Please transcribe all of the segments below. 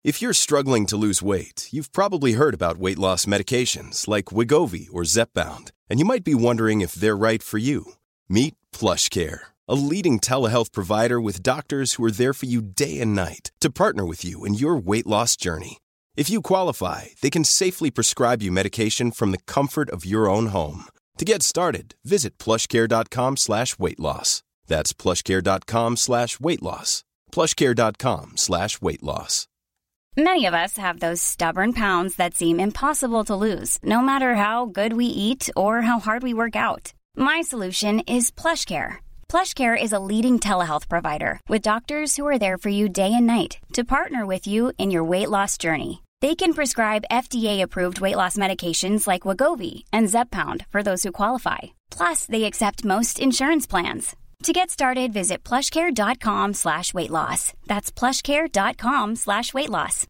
If you're struggling to lose weight, you've probably heard about weight loss medications like Wegovy or Zepbound, and you might be wondering if they're right for you. Meet PlushCare, a leading telehealth provider with doctors who are there for you day and night to partner with you in your weight loss journey. If you qualify, they can safely prescribe you medication from the comfort of your own home. To get started, visit plushcare.com/weightloss. That's plushcare.com/weightloss. plushcare.com/weightloss. Many of us have those stubborn pounds that seem impossible to lose, no matter how good we eat or how hard we work out. My solution is PlushCare. PlushCare is a leading telehealth provider with doctors who are there for you day and night to partner with you in your weight loss journey. They can prescribe FDA-approved weight loss medications like Wegovy and Zepbound for those who qualify. Plus, they accept most insurance plans. To get started, visit plushcare.com/weightloss. That's plushcare.com/weightloss.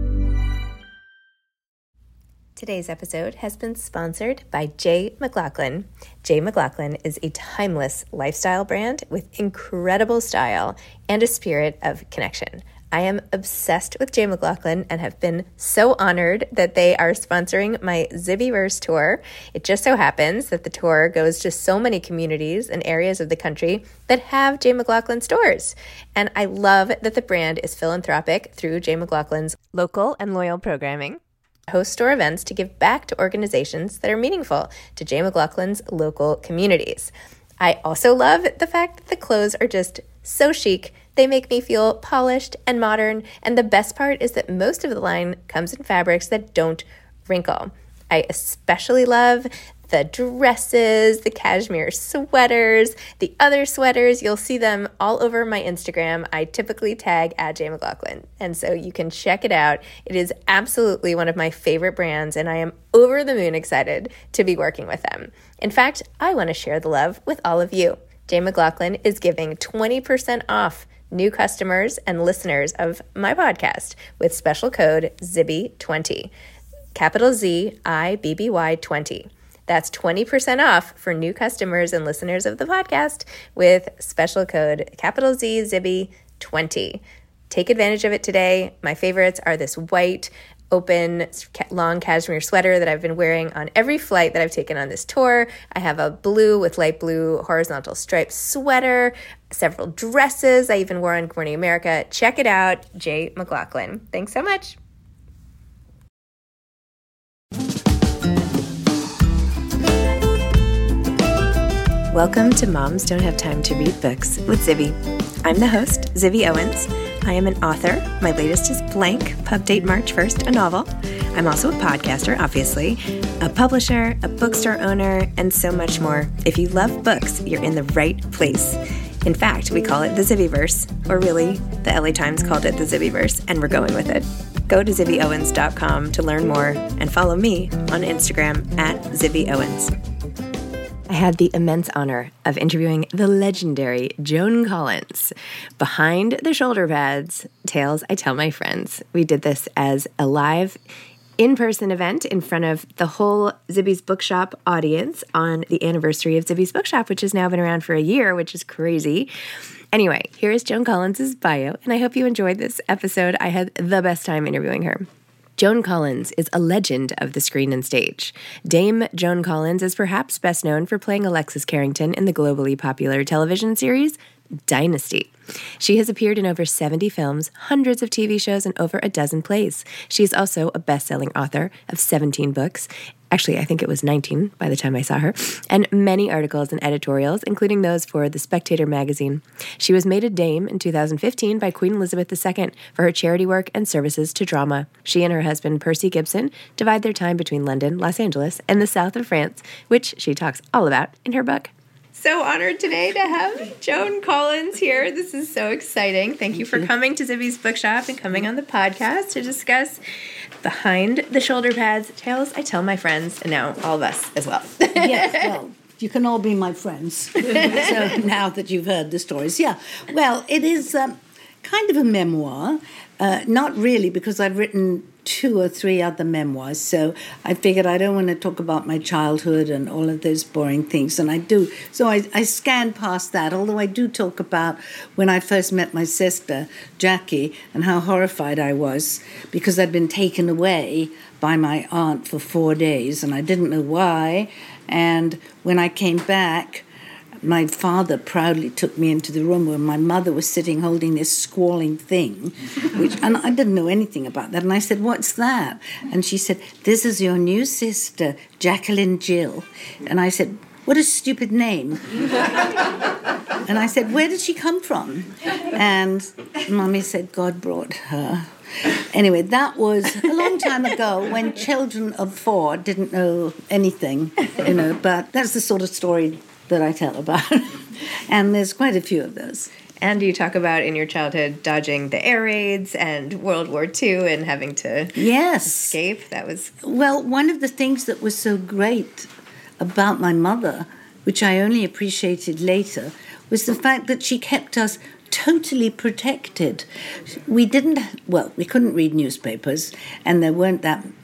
Today's episode has been sponsored by J. McLaughlin. J. McLaughlin is a timeless lifestyle brand with incredible style and a spirit of connection. I am obsessed with J. McLaughlin and have been so honored that they are sponsoring my Zibbyverse tour. It just so happens that the tour goes to so many communities and areas of the country that have J. McLaughlin stores. And I love that the brand is philanthropic through J. McLaughlin's local and loyal programming. Host store events to give back to organizations that are meaningful to J. McLaughlin's local communities. I also love the fact that the clothes are just so chic. They make me feel polished and modern, and the best part is that most of the line comes in fabrics that don't wrinkle. I especially love the dresses, the cashmere sweaters, the other sweaters. You'll see them all over my Instagram. I typically tag @JMcLaughlin, and so you can check it out. It is absolutely one of my favorite brands, and I am over the moon excited to be working with them. In fact, I want to share the love with all of you. J. McLaughlin is giving 20% off new customers and listeners of my podcast with special code ZIBBY20, capital ZIBBY 20. That's 20% off for new customers and listeners of the podcast with special code capital Z ZIBBY20. Take advantage of it today. My favorites are this white, open, long cashmere sweater that I've been wearing on every flight that I've taken on this tour. I have a blue with light blue horizontal striped sweater, several dresses I even wore on Good Morning America. Check it out, J. McLaughlin. Thanks so much. Welcome to Moms Don't Have Time to Read Books with Zibby. I'm the host, Zibby Owens. I am an author. My latest is Blank, pub date March 1st, a novel. I'm also a podcaster, obviously, a publisher, a bookstore owner, and so much more. If you love books, you're in the right place. In fact, we call it the Zibbyverse, or really, the LA Times called it the Zibbyverse, and we're going with it. Go to zibbyowens.com to learn more and follow me on Instagram @ZibbyOwens. I had the immense honor of interviewing the legendary Joan Collins behind the shoulder pads, Tales I Tell My Friends. We did this as a live in-person event in front of the whole Zibby's Bookshop audience on the anniversary of Zibby's Bookshop, which has now been around for a year, which is crazy. Anyway, here is Joan Collins' bio, and I hope you enjoyed this episode. I had the best time interviewing her. Joan Collins is a legend of the screen and stage. Dame Joan Collins is perhaps best known for playing Alexis Carrington in the globally popular television series Dynasty. She has appeared in over 70 films, hundreds of TV shows, and over a dozen plays. She is also a best-selling author of 17 books. Actually, I think it was 19 by the time I saw her, and many articles and editorials, including those for The Spectator magazine. She was made a dame in 2015 by Queen Elizabeth II for her charity work and services to drama. She and her husband, Percy Gibson, divide their time between London, Los Angeles, and the south of France, which she talks all about in her book. So honored today to have Joan Collins here. This is so exciting. Thank you for coming to Zibby's Bookshop and coming on the podcast to discuss Behind the Shoulder Pads, Tales I Tell My Friends, and now all of us as well. Yes, well, you can all be my friends. So now that you've heard the stories. Yeah, well, it is kind of a memoir, Not really, because I've written 2 or 3 other memoirs, so I figured I don't want to talk about my childhood and all of those boring things, and I do. So I scanned past that, although I do talk about when I first met my sister, Jackie, and how horrified I was because I'd been taken away by my aunt for 4 days, and I didn't know why. And when I came back, my father proudly took me into the room where my mother was sitting holding this squalling thing, and I didn't know anything about that. And I said, "What's that?" And she said, "This is your new sister, Jacqueline Jill." And I said, "What a stupid name." And I said, "Where did she come from?" And Mummy said, "God brought her." Anyway, that was a long time ago when children of 4 didn't know anything, but that's the sort of story that I tell about. And there's quite a few of those. And you talk about in your childhood dodging the air raids and World War II and having to escape. That was... Well, one of the things that was so great about my mother, which I only appreciated later, was the fact that she kept us totally protected. We couldn't read newspapers, and there weren't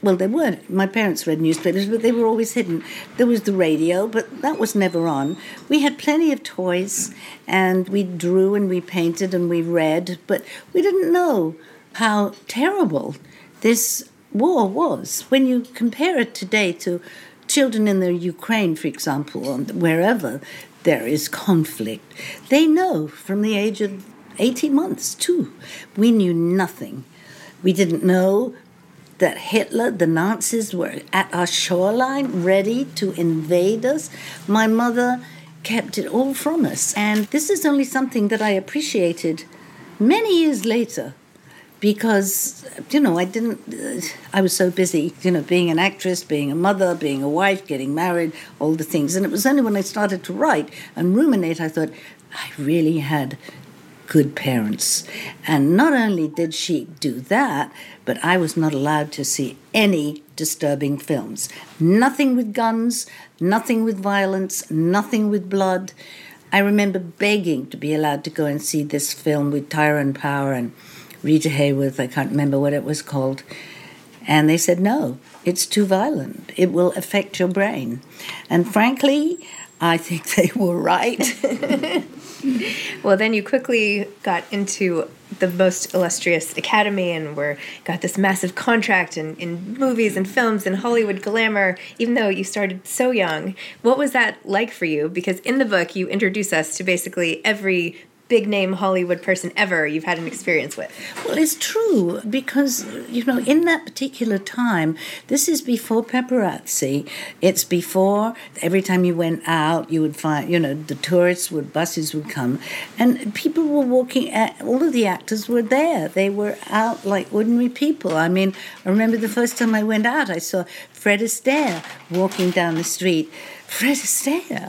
my parents read newspapers, but they were always hidden. There was the radio, but that was never on. We had plenty of toys, and we drew and we painted and we read, but we didn't know how terrible this war was. When you compare it today to children in the Ukraine, for example, or wherever there is conflict, they know from the age of 18 months, too. We knew nothing. We didn't know that Hitler, the Nazis, were at our shoreline ready to invade us. My mother kept it all from us. And this is only something that I appreciated many years later, because, I was so busy, being an actress, being a mother, being a wife, getting married, all the things. And it was only when I started to write and ruminate, I thought, I really had good parents. And not only did she do that, but I was not allowed to see any disturbing films. Nothing with guns, nothing with violence, nothing with blood. I remember begging to be allowed to go and see this film with Tyrone Power and Rita Hayworth, I can't remember what it was called. And they said, no, it's too violent. It will affect your brain. And frankly, I think they were right. Well, then you quickly got into the most illustrious academy and got this massive contract in movies and films and Hollywood glamour, even though you started so young. What was that like for you? Because in the book, you introduce us to basically every big-name Hollywood person ever you've had an experience with. Well, it's true, because, in that particular time, this is before paparazzi. It's before, every time you went out, you would find, the buses would come, and people were walking, all of the actors were there. They were out like ordinary people. I mean, I remember the first time I went out, I saw Fred Astaire walking down the street. Fred Astaire,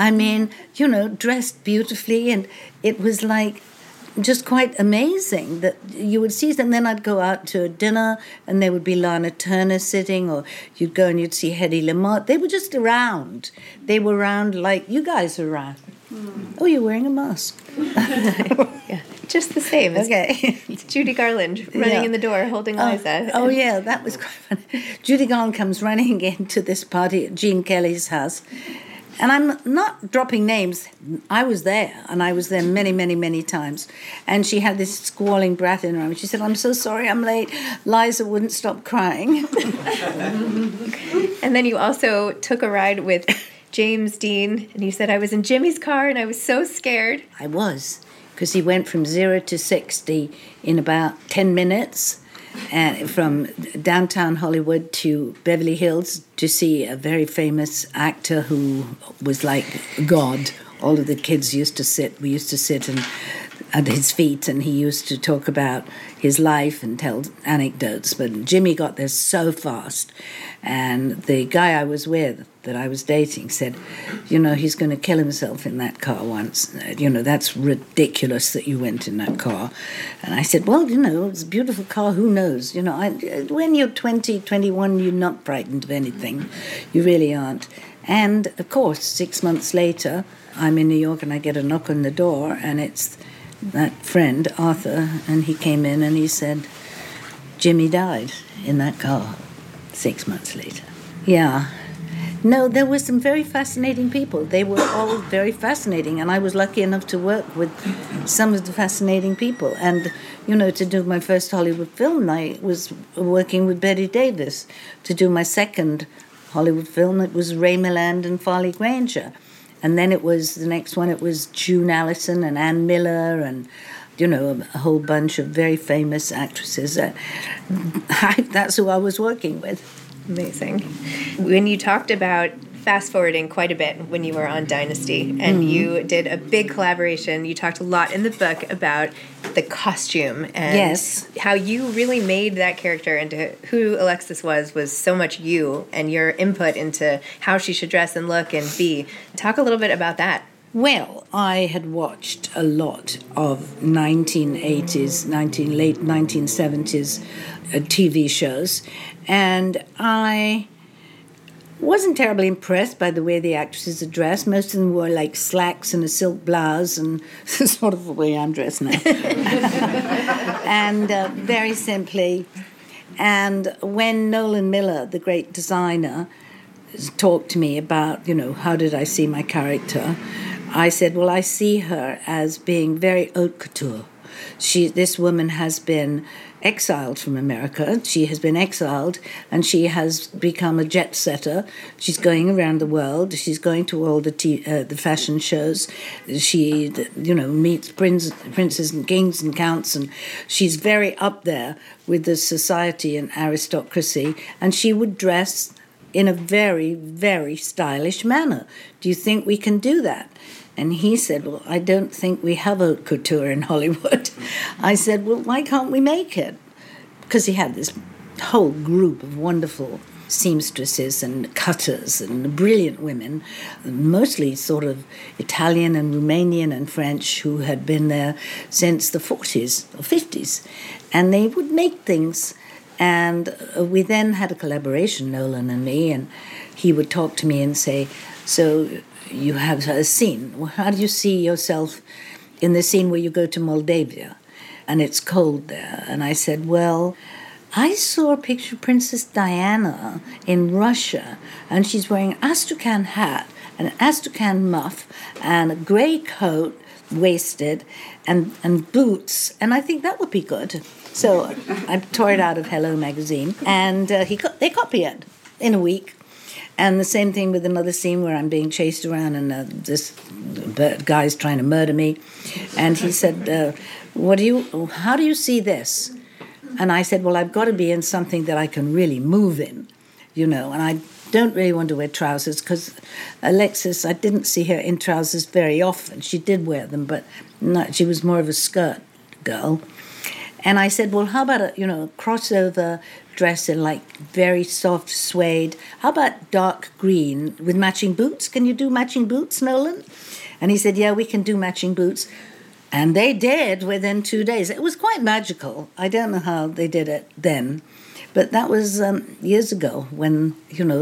dressed beautifully, and it was like just quite amazing that you would see them. Then I'd go out to a dinner, and there would be Lana Turner sitting, or you'd go and you'd see Hedy Lamarr. They were just around. They were around like you guys are around. Oh, you're wearing a mask. Yeah, just the same. Okay. It's Judy Garland running in the door holding Liza. Oh, yeah, that was quite funny. Judy Garland comes running into this party at Gene Kelly's house. And I'm not dropping names. I was there, and I was there many, many, many times. And she had this squalling brat in her arm. She said, "I'm so sorry, I'm late." Liza wouldn't stop crying. And then you also took a ride with James Dean, and you said, "I was in Jimmy's car, and I was so scared." I was, because he went from 0 to 60 in about 10 minutes. And from downtown Hollywood to Beverly Hills to see a very famous actor who was like God. All of the kids we used to sit at his feet, and he used to talk about his life and tell anecdotes. But Jimmy got there so fast. And the guy I was with, that I was dating, said, he's going to kill himself in that car once. That's ridiculous that you went in that car. And I said, well, it's a beautiful car. Who knows? When you're 20, 21, you're not frightened of anything. You really aren't. And, of course, 6 months later, I'm in New York and I get a knock on the door, and it's that friend, Arthur, and he came in and he said, Jimmy died in that car 6 months later. Yeah. No, there were some very fascinating people. They were all very fascinating, and I was lucky enough to work with some of the fascinating people. And, to do my first Hollywood film, I was working with Bette Davis. To do my second Hollywood film, it was Ray Milland and Farley Granger. And then the next one, it was June Allison and Ann Miller and, a whole bunch of very famous actresses. That's who I was working with. Amazing. When you talked about fast-forwarding quite a bit when you were on Dynasty, and you did a big collaboration, you talked a lot in the book about the costume and how you really made that character into who Alexis was so much you and your input into how she should dress and look and be. Talk a little bit about that. Well, I had watched a lot of 1980s, late 1970s TV shows, and I wasn't terribly impressed by the way the actresses are dressed. Most of them wore like slacks and a silk blouse, and sort of the way I'm dressed now. And very simply. And when Nolan Miller, the great designer, talked to me about, how did I see my character, I said, well, I see her as being very haute couture. This woman has been exiled from America. She has been exiled, and she has become a jet setter. She's going around the world. She's going to all the fashion shows. She, meets princes and kings and counts, and she's very up there with the society and aristocracy. And she would dress in a very, very stylish manner. Do you think we can do that? And he said, well, I don't think we have haute couture in Hollywood. I said, well, why can't we make it? Because he had this whole group of wonderful seamstresses and cutters and brilliant women, mostly sort of Italian and Romanian and French, who had been there since the 40s or 50s. And they would make things. And we then had a collaboration, Nolan and me, and he would talk to me and say, so you have a scene. How do you see yourself in the scene where you go to Moldavia and it's cold there? And I said, well, I saw a picture of Princess Diana in Russia, and she's wearing an Astrakhan hat, an Astrakhan muff, and a grey coat, waisted, and boots, and I think that would be good. So I tore it out of Hello magazine, and they copy it in a week. And the same thing with another scene where I'm being chased around and this guy's trying to murder me. And he said, how do you see this? And I said, well, I've got to be in something that I can really move in, and I don't really want to wear trousers because Alexis, I didn't see her in trousers very often. She did wear them, but she was more of a skirt girl. And I said, well, how about a crossover dress in like very soft suede? How about dark green with matching boots? Can you do matching boots, Nolan? And he said, yeah, we can do matching boots. And they did within 2 days. It was quite magical. I don't know how they did it then, but that was years ago when,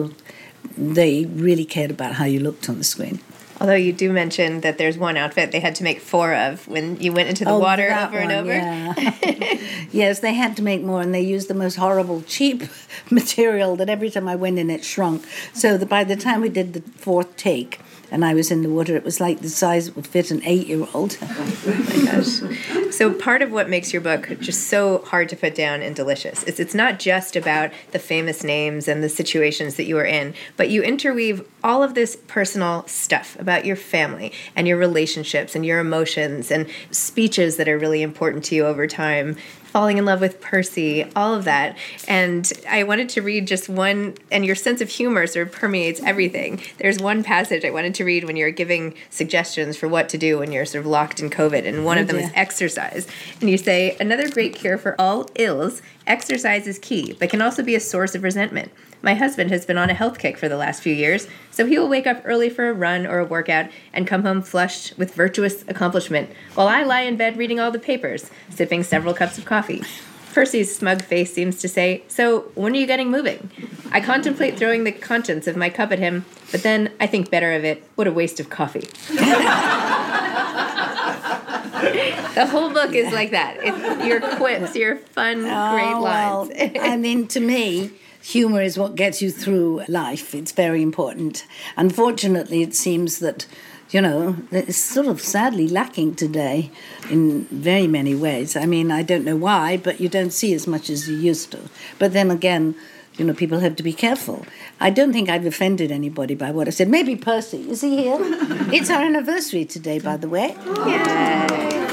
they really cared about how you looked on the screen. Although you do mention that there's one outfit they had to make 4 of when you went into the water over and over. Yeah. Yes, they had to make more, and they used the most horrible, cheap material that every time I went in, it shrunk. So that by the time we did the 4th take, and I was in the water, it was like the size it would fit an 8-year-old. Oh my gosh. So part of what makes your book just so hard to put down and delicious is it's not just about the famous names and the situations that you were in, but you interweave all of this personal stuff about your family and your relationships and your emotions and speeches that are really important to you over time, falling in love with Percy, all of that. And I wanted to read just one, and your sense of humor sort of permeates everything. There's one passage I wanted to read when you're giving suggestions for what to do when you're sort of locked in COVID, and one of them is exercise. And you say, another great cure for all ills, exercise is key, but can also be a source of resentment. My husband has been on a health kick for the last few years, so he will wake up early for a run or a workout and come home flushed with virtuous accomplishment, while I lie in bed reading all the papers, sipping several cups of coffee. Percy's smug face seems to say, so when are you getting moving? I contemplate throwing the contents of my cup at him, but then I think better of it. What a waste of coffee. The whole book is like that. It's your quips, your fun, great lines. Well, I mean, to me, humor is what gets you through life. It's very important. Unfortunately, it seems that, it's sort of sadly lacking today in very many ways. I mean, I don't know why, but you don't see as much as you used to. But then again, people have to be careful. I don't think I've offended anybody by what I said. Maybe Percy. Is he here? It's our anniversary today, by the way. Yay.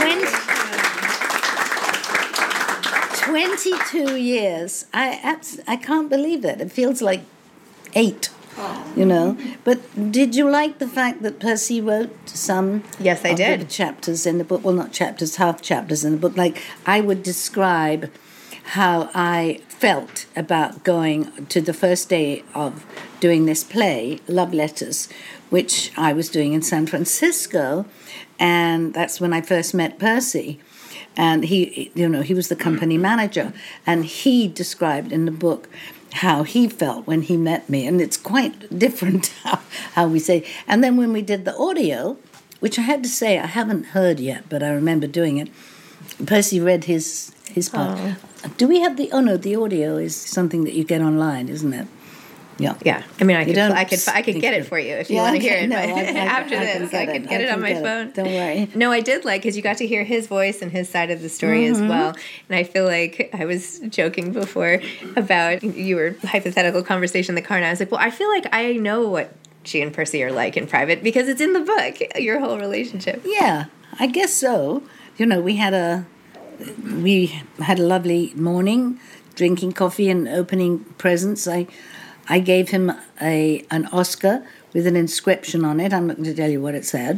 22 years. I can't believe it. It feels like 8. But did you like the fact that Percy wrote some Yes, I did. The chapters in the book? Well, not chapters, half chapters in the book. Like, I would describe how I felt about going to the first day of doing this play, Love Letters, which I was doing in San Francisco, and that's when I first met Percy. And he was the company manager, and he described in the book how he felt when he met me, and it's quite different how we say. And then when we did the audio, which I had to say I haven't heard yet, but I remember doing it, Percy read his part. Oh. Do we have the audio is something that you get online, isn't it? Yeah. Yeah. I mean, I could get it for you if you want to hear it. No, but after this, I could get it on my phone. Don't worry. No, I did because you got to hear his voice and his side of the story as well. And I feel like I was joking before about your hypothetical conversation in the car, and I was like, well, I feel like I know what she and Percy are like in private because it's in the book, your whole relationship. Yeah, I guess so. We had a lovely morning, drinking coffee and opening presents. I gave him an Oscar with an inscription on it. I'm not going to tell you what it said.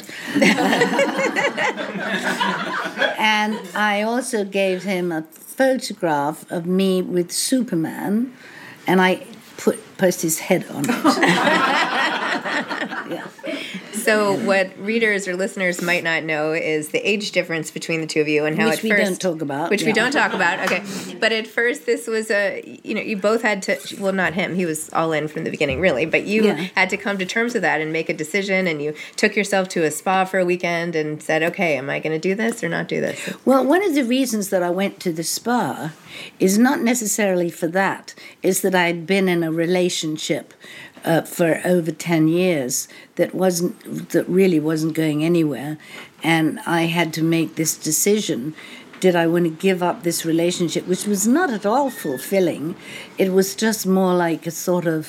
And I also gave him a photograph of me with Superman, and I put Percy's head on it. Yeah. So what readers or listeners might not know is the age difference between the two of you and how Which we don't talk about. Which we don't talk about, okay. But at first this was you both had to, well, not him, he was all in from the beginning, really, but you had to come to terms with that and make a decision, and you took yourself to a spa for a weekend and said, okay, am I going to do this or not do this? Well, one of the reasons that I went to the spa is not necessarily for that, is that I had been in a relationship for over 10 years that really wasn't going anywhere, and I had to make this decision. Did I want to give up this relationship, which was not at all fulfilling? It was just more like a sort of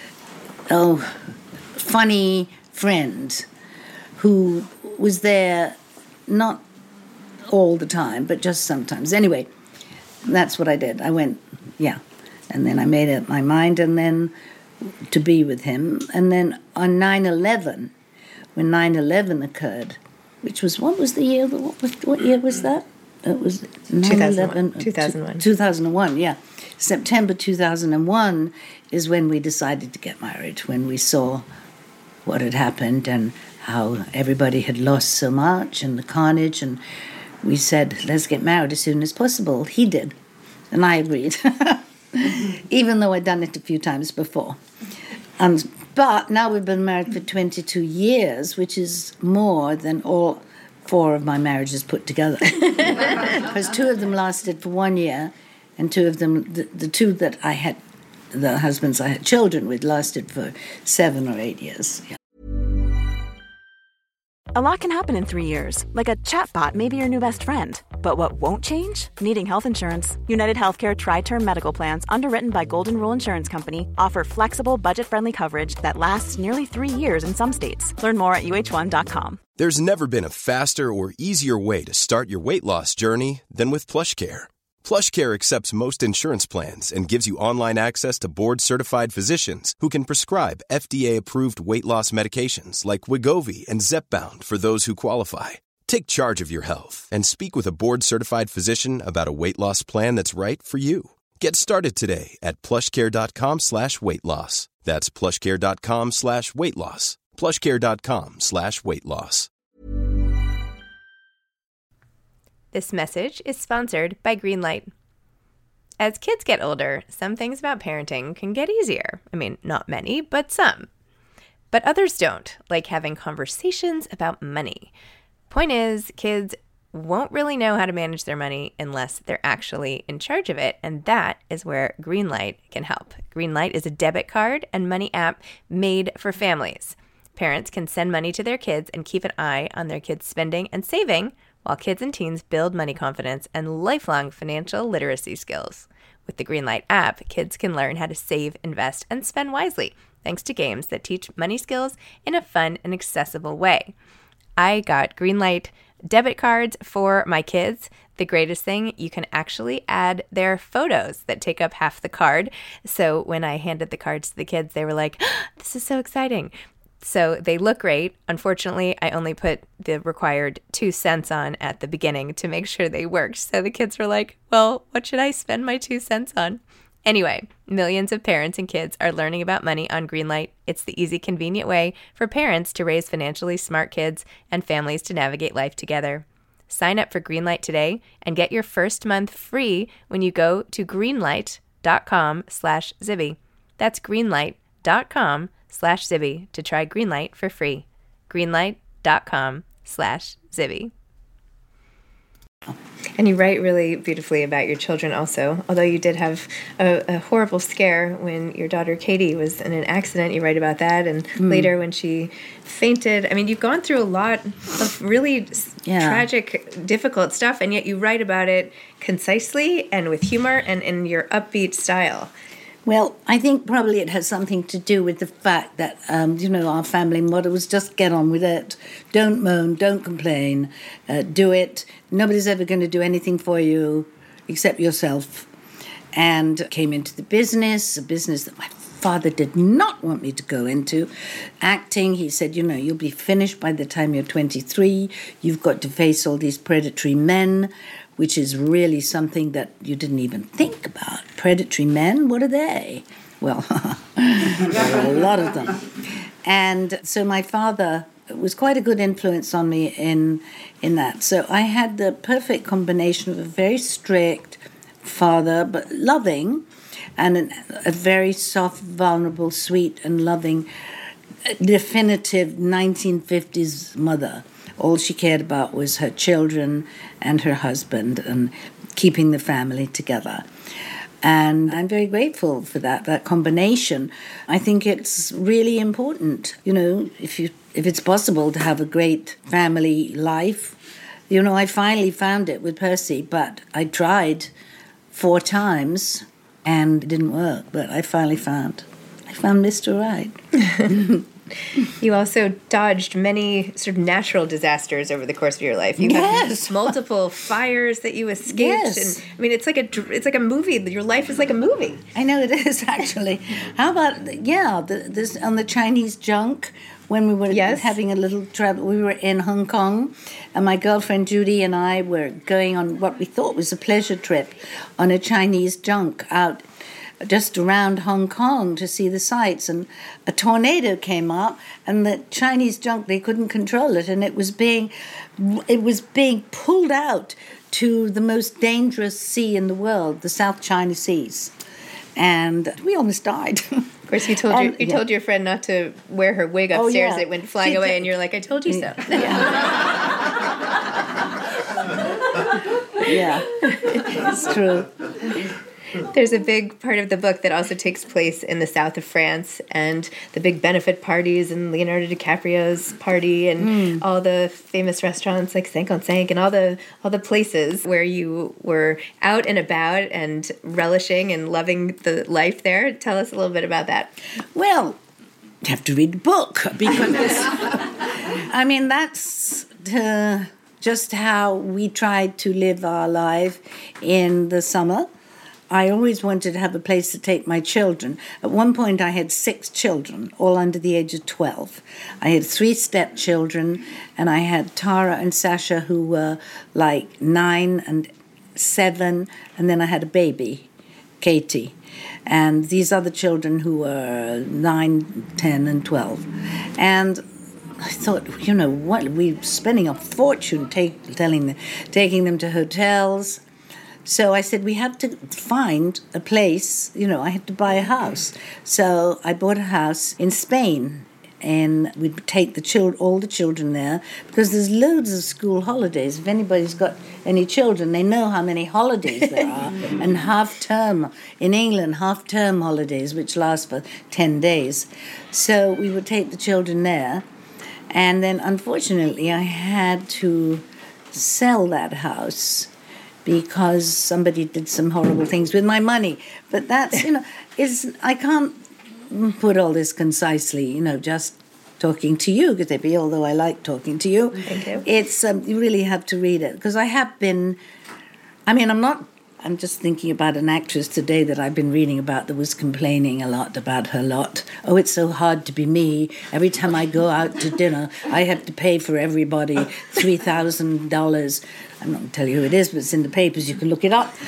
funny friend who was there not all the time, but just sometimes. Anyway, that's what I did. I went, and then I made up my mind, and then to be with him. And then on 9/11, when 9/11 occurred, which was, what was the year? What year was that? It was 9/11. 2001. 2001, yeah. September 2001 is when we decided to get married, when we saw what had happened and how everybody had lost so much and the carnage, and we said, let's get married as soon as possible. He did, and I agreed. Even though I'd done it a few times before. But now we've been married for 22 years, which is more than all 4 of my marriages put together. Because 2 of them lasted for 1 year, and 2 of them, the 2 that I had, the husbands I had children with, lasted for 7 or 8 years. Yeah. A lot can happen in 3 years, like a chatbot may be your new best friend. But what won't change? Needing health insurance. United Healthcare Tri-Term Medical Plans, underwritten by Golden Rule Insurance Company, offer flexible, budget-friendly coverage that lasts nearly 3 years in some states. Learn more at UH1.com. There's never been a faster or easier way to start your weight loss journey than with PlushCare. PlushCare accepts most insurance plans and gives you online access to board-certified physicians who can prescribe FDA-approved weight loss medications like Wegovy and Zepbound for those who qualify. Take charge of your health and speak with a board-certified physician about a weight loss plan that's right for you. Get started today at plushcare.com/weight-loss. That's plushcare.com/weight-loss. plushcare.com/weight-loss. This message is sponsored by Greenlight. As kids get older, some things about parenting can get easier. I mean, not many, but some. But others don't, like having conversations about money. Point is, kids won't really know how to manage their money unless they're actually in charge of it, and that is where Greenlight can help. Greenlight is a debit card and money app made for families. Parents can send money to their kids and keep an eye on their kids' spending and saving, while kids and teens build money confidence and lifelong financial literacy skills. With the Greenlight app, kids can learn how to save, invest, and spend wisely, thanks to games that teach money skills in a fun and accessible way. I got Greenlight debit cards for my kids. The greatest thing, you can actually add their photos that take up half the card. So when I handed the cards to the kids, they were like, this is so exciting. So they look great. Unfortunately, I only put the required 2 cents on at the beginning to make sure they worked. So the kids were like, well, what should I spend my 2 cents on? Anyway, millions of parents and kids are learning about money on Greenlight. It's the easy, convenient way for parents to raise financially smart kids and families to navigate life together. Sign up for Greenlight today and get your first month free when you go to greenlight.com/Zibby. That's greenlight.com/Zibby to try Greenlight for free. Greenlight.com/Zibby. And you write really beautifully about your children also, although you did have a horrible scare when your daughter Katie was in an accident. You write about that, and later when she fainted. I mean, you've gone through a lot of really tragic, difficult stuff, and yet you write about it concisely and with humor and in your upbeat style. Well, I think probably it has something to do with the fact that, our family motto was just get on with it. Don't moan, don't complain, do it. Nobody's ever going to do anything for you except yourself. And came into the business, a business that my father did not want me to go into. Acting, he said, you'll be finished by the time you're 23. You've got to face all these predatory men, which is really something that you didn't even think about. Predatory men, what are they? Well, there are a lot of them. And so my father was quite a good influence on me in that. So I had the perfect combination of a very strict father, but loving, and a very soft, vulnerable, sweet, and loving, definitive 1950s mother. All she cared about was her children and her husband and keeping the family together. And I'm very grateful for that combination. I think it's really important, if it's possible to have a great family life. I finally found it with Percy, but I tried 4 times and it didn't work. But I finally found Mr. Right. You also dodged many sort of natural disasters over the course of your life. You had multiple fires that you escaped. Yes. And, it's like a movie. Your life is like a movie. I know it is, actually. How about, this on the Chinese junk, when we were having a little travel, we were in Hong Kong, and my girlfriend Judy and I were going on what we thought was a pleasure trip on a Chinese junk out just around Hong Kong to see the sights, and a tornado came up, and the Chinese junk, they couldn't control it, and it was being pulled out to the most dangerous sea in the world, the South China Seas, and we almost died. Of course, you told your friend not to wear her wig upstairs. It went flying away, and you're like, I told you so. Yeah, it's true. There's a big part of the book that also takes place in the south of France, and the big benefit parties and Leonardo DiCaprio's party and all the famous restaurants like Cinq on Cinq and all the places where you were out and about and relishing and loving the life there. Tell us a little bit about that. Well, you have to read the book because that's just how we tried to live our life in the summer. I always wanted to have a place to take my children. At one point, I had 6 children, all under the age of 12. I had 3 stepchildren, and I had Tara and Sasha, who were like 9 and 7, and then I had a baby, Katie. And these other children who were 9, 10, and 12. And I thought, what? We're spending a fortune taking them to hotels. So I said, we have to find a place, I had to buy a house. So I bought a house in Spain, and we'd take all the children there, because there's loads of school holidays. If anybody's got any children, they know how many holidays there are. And half-term, in England, half-term holidays, which last for 10 days. So we would take the children there. And then, unfortunately, I had to sell that house because somebody did some horrible things with my money. But that's, I can't put all this concisely, just talking to you, Zippy, although I like talking to you. Thank you. It's, you really have to read it, because I have been, I'm just thinking about an actress today that I've been reading about that was complaining a lot about her lot. Oh, it's so hard to be me. Every time I go out to dinner, I have to pay for everybody $3,000. I'm not going to tell you who it is, but it's in the papers. You can look it up.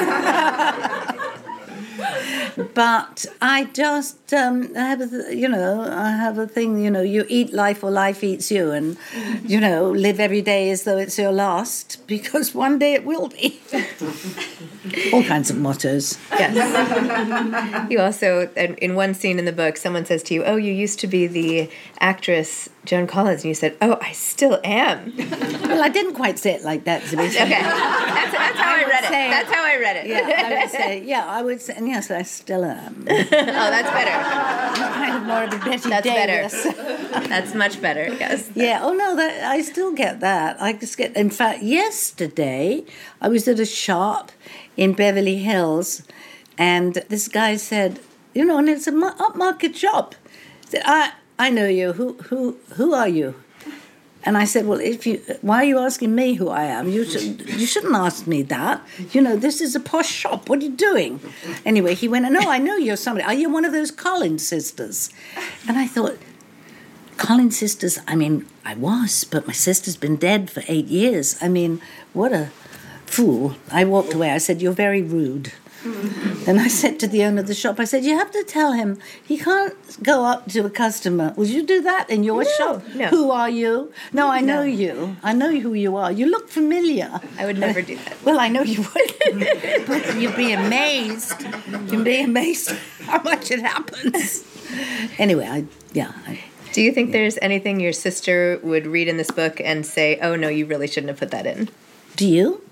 But I just I have a thing, you eat life or life eats you, and, live every day as though it's your last, because one day it will be. All kinds of mottos. Yes. You also, in one scene in the book, someone says to you, oh, you used to be the actress Joan Collins, and you said, oh, I still am. Well, I didn't quite say it like that, Sebastian. Okay. That's how I read it. That's how I read it. I would say, and yes, I still am. Oh, that's better. I'm kind of more of a Betty That's Davis. better. That's much better, yes. Yeah, oh no, I still get that. In fact, yesterday, I was at a shop in Beverly Hills, and this guy said, and it's a upmarket shop. He said, I know you. Who are you? And I said, well, why are you asking me who I am? You shouldn't ask me that. This is a posh shop. What are you doing? Anyway, he went, no, I know you're somebody. Are you one of those Collins sisters? And I thought, Collins sisters, I was, but my sister's been dead for 8 years. What a fool. I walked away. I said, you're very rude. Then I said to the owner of the shop, I said, you have to tell him he can't go up to a customer. Would you do that in your shop? No. Who are you? No, I know you. I know who you are. You look familiar. I would never do that. Well, I know you would. But you'd be amazed. You'd be amazed how much it happens. Anyway, Do you think there's anything your sister would read in this book and say, oh, no, you really shouldn't have put that in? Do you?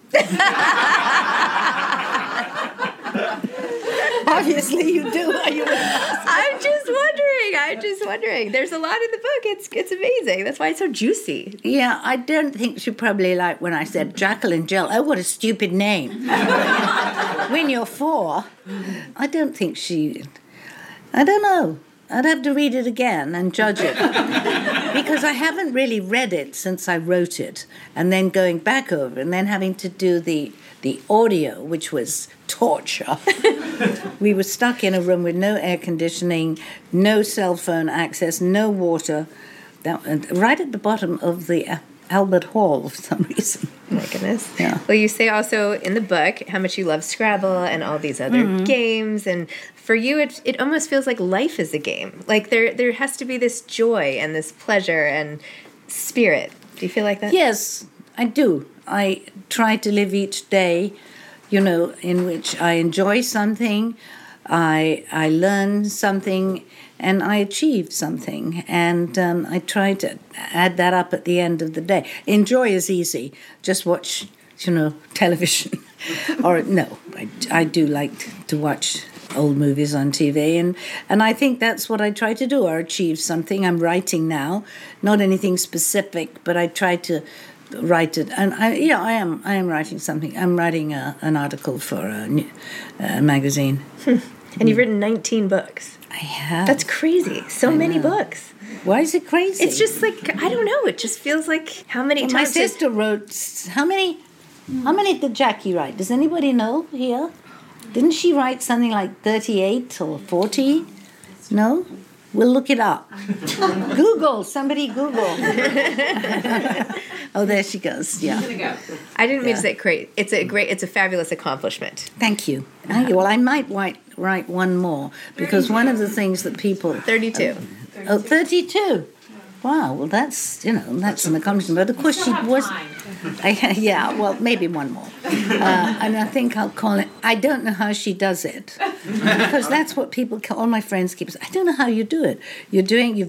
Obviously you do. I'm just wondering. There's a lot in the book. It's amazing. That's why it's so juicy. Yeah, I don't think she probably liked when I said Jacqueline Jill. Oh, what a stupid name. When you're 4, I don't think I don't know. I'd have to read it again and judge it. Because I haven't really read it since I wrote it. And then going back over and then having to do the audio, which was torture. We were stuck in a room with no air conditioning, no cell phone access, no water. Right at the bottom of the Albert Hall for some reason. Oh my goodness. Yeah. Well, you say also in the book how much you love Scrabble and all these other games, and for you it almost feels like life is a game. Like there has to be this joy and this pleasure and spirit. Do you feel like that? Yes, I do. I try to live each day, in which I enjoy something, I learn something, and I achieve something. And I try to add that up at the end of the day. Enjoy is easy. Just watch, television. Or, no, I do like to watch old movies on TV, and I think that's what I try to do, or achieve something. I'm writing now, not anything specific, but I try to write it, and I am writing something. I'm writing an article for a magazine. And you've written 19 books. I have. That's crazy. So many books. Why is it crazy? It's just like, I don't know. It just feels like how many times. My sister wrote. How many did Jackie write? Does anybody know here? Didn't she write something like 38 or 40? No? We'll look it up. Google. Somebody Google. Oh, there she goes. Yeah. I didn't mean to say great. It's a fabulous accomplishment. Thank you. Well, I might write one more, because one of the things that people... 32. 32. Wow, well, that's an accomplishment. But of course she was... maybe one more. And I think I'll call it... I don't know how she does it. Because that's what people... All my friends keep saying, I don't know how you do it. You've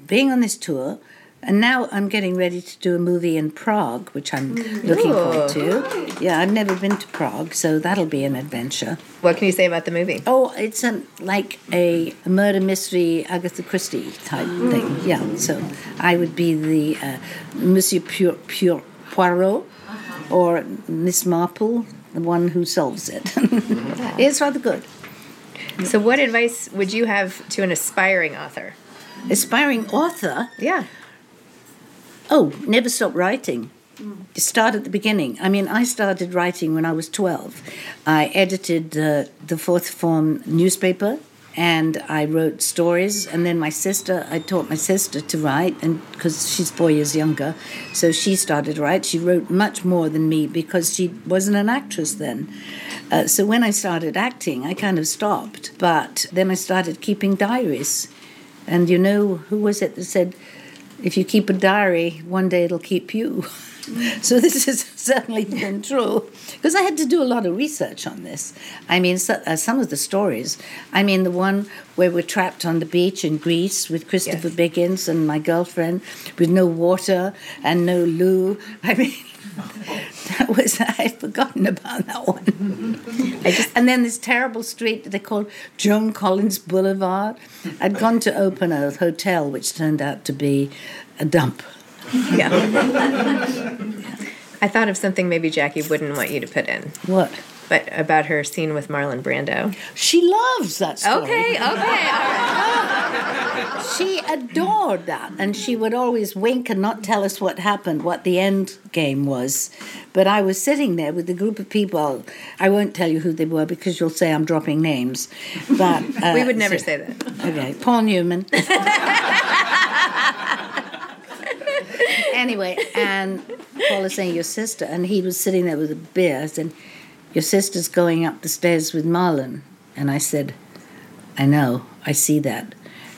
being on this tour, and now I'm getting ready to do a movie in Prague, which I'm looking forward to. Yeah, I've never been to Prague, so that'll be an adventure. What can you say about the movie? Oh, it's like a murder mystery Agatha Christie type thing. Yeah, so I would be the Monsieur Poirot or Miss Marple, the one who solves it. It's rather good. So what advice would you have to an aspiring author? Aspiring author? Yeah. Oh, never stop writing. Start at the beginning. I mean, I started writing when I was 12. I edited the fourth form newspaper, and I wrote stories. And then I taught my sister to write, and because she's 4 years younger, so she started to write. She wrote much more than me because she wasn't an actress then. So when I started acting, I kind of stopped. But then I started keeping diaries. And you know, who was it that said, if you keep a diary, one day it'll keep you. So this has certainly been true, because I had to do a lot of research on this. I mean, some of the stories, I mean, the one where we're trapped on the beach in Greece with Christopher Biggins and my girlfriend with no water and no loo. I mean, I'd forgotten about that one. And then this terrible street that they called Joan Collins Boulevard. I'd gone to open a hotel which turned out to be a dump. Yeah. I thought of something maybe Jackie wouldn't want you to put in. What? But about her scene with Marlon Brando. She loves that story. Okay. She adored that, and she would always wink and not tell us what happened, what the end game was. But I was sitting there with a group of people. I won't tell you who they were because you'll say I'm dropping names. But we would never say that. Okay, Paul Newman. Anyway, and Paul is saying, your sister, and he was sitting there with a beer. I said, your sister's going up the stairs with Marlon. And I said, I know, I see that.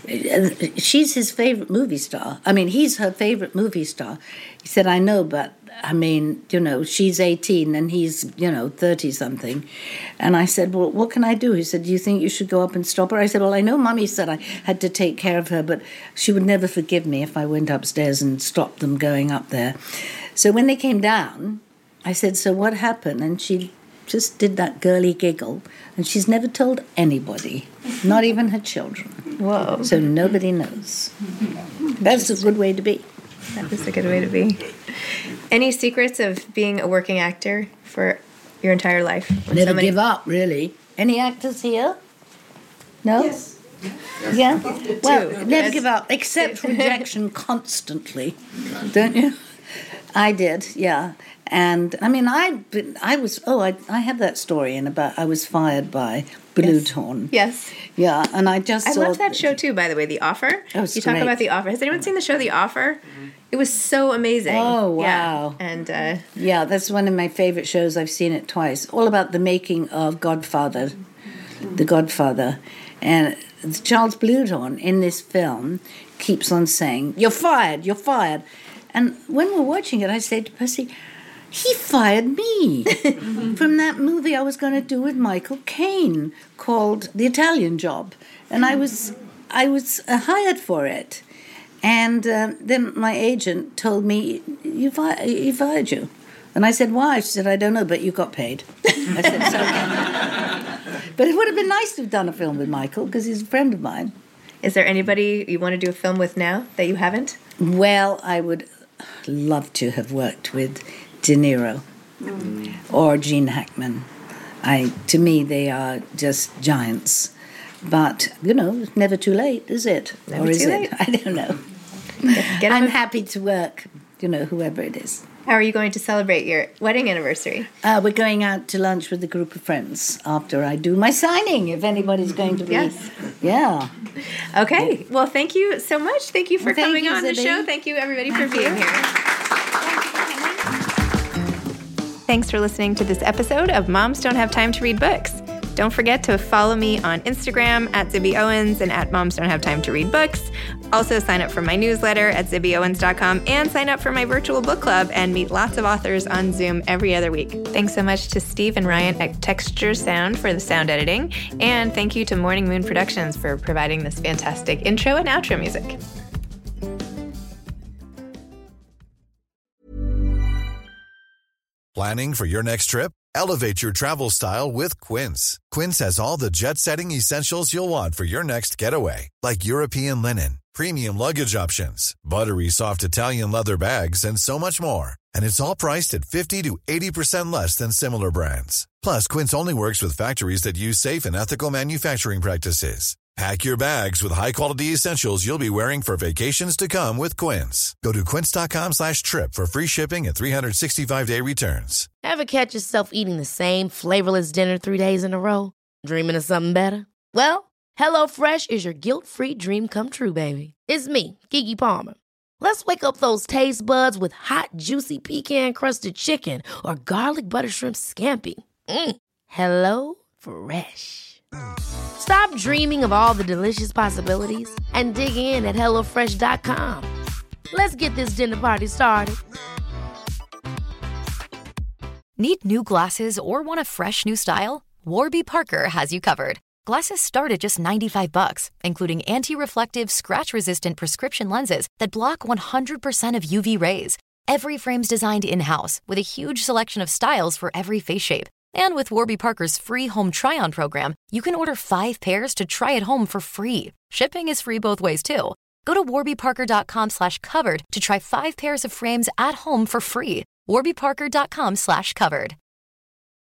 She's his favorite movie star. I mean, he's her favorite movie star. He said, I know, but, I mean, you know, she's 18 and he's, 30-something. And I said, well, what can I do? He said, do you think you should go up and stop her? I said, well, I know Mummy said I had to take care of her, but she would never forgive me if I went upstairs and stopped them going up there. So when they came down, I said, so what happened? And she just did that girly giggle, and she's never told anybody, not even her children. Whoa. So nobody knows. That's a good way to be. That is a good way to be. Any secrets of being a working actor for your entire life? Never give up, really. Any actors here? No? Yes. Yeah? Well, never give up, except rejection constantly. Don't you? I did, yeah. And, I mean, I have that story in about I was fired by Bluthorn. Yes. Yeah, and I love that show, too, by the way, The Offer. Oh, it's You great. talk about The Offer. Has anyone seen the show The Offer? It was so amazing. Oh, wow. Yeah. And, yeah, that's one of my favorite shows. I've seen it twice. All about the making of Godfather, The Godfather. And Charles Bluthorn in this film keeps on saying, you're fired, you're fired. And when we're watching it, I said to Percy, he fired me from that movie I was going to do with Michael Caine called The Italian Job. And I was hired for it. And then my agent told me, he fired you. And I said, why? She said, I don't know, but you got paid. I said, it's okay. But it would have been nice to have done a film with Michael, because he's a friend of mine. Is there anybody you want to do a film with now that you haven't? Well, I would love to have worked with De Niro or Gene Hackman. To me, they are just giants. But, it's never too late, is it? Never or is too it? late. I don't know. I'm happy to work, whoever it is. How are you going to celebrate your wedding anniversary? We're going out to lunch with a group of friends after I do my signing, if anybody's going to be. Yes. Yeah. Okay. Well, thank you so much. Thank you for coming on the Zibby. show. Thank you, everybody, for being here. Thanks for listening to this episode of Moms Don't Have Time to Read Books. Don't forget to follow me on Instagram at Zibby Owens and at Moms Don't Have Time to Read Books. Also sign up for my newsletter at zibbyowens.com and sign up for my virtual book club and meet lots of authors on Zoom every other week. Thanks so much to Steve and Ryan at Texture Sound for the sound editing. And thank you to Morning Moon Productions for providing this fantastic intro and outro music. Planning for your next trip? Elevate your travel style with Quince. Quince has all the jet-setting essentials you'll want for your next getaway, like European linen, premium luggage options, buttery soft Italian leather bags, and so much more. And it's all priced at 50 to 80% less than similar brands. Plus, Quince only works with factories that use safe and ethical manufacturing practices. Pack your bags with high-quality essentials you'll be wearing for vacations to come with Quince. Go to quince.com/trip for free shipping and 365-day returns. Ever catch yourself eating the same flavorless dinner 3 days in a row? Dreaming of something better? Well, HelloFresh is your guilt-free dream come true, baby. It's me, Keke Palmer. Let's wake up those taste buds with hot, juicy pecan-crusted chicken or garlic butter shrimp scampi. HelloFresh. Stop dreaming of all the delicious possibilities and dig in at HelloFresh.com. Let's get this dinner party started. Need new glasses or want a fresh new style? Warby Parker has you covered. Glasses start at just $95, including anti-reflective, scratch-resistant prescription lenses that block 100% of UV rays. Every frame's designed in-house with a huge selection of styles for every face shape. And with Warby Parker's free home try-on program, you can order 5 pairs to try at home for free. Shipping is free both ways, too. Go to warbyparker.com/covered to try 5 pairs of frames at home for free. warbyparker.com/covered.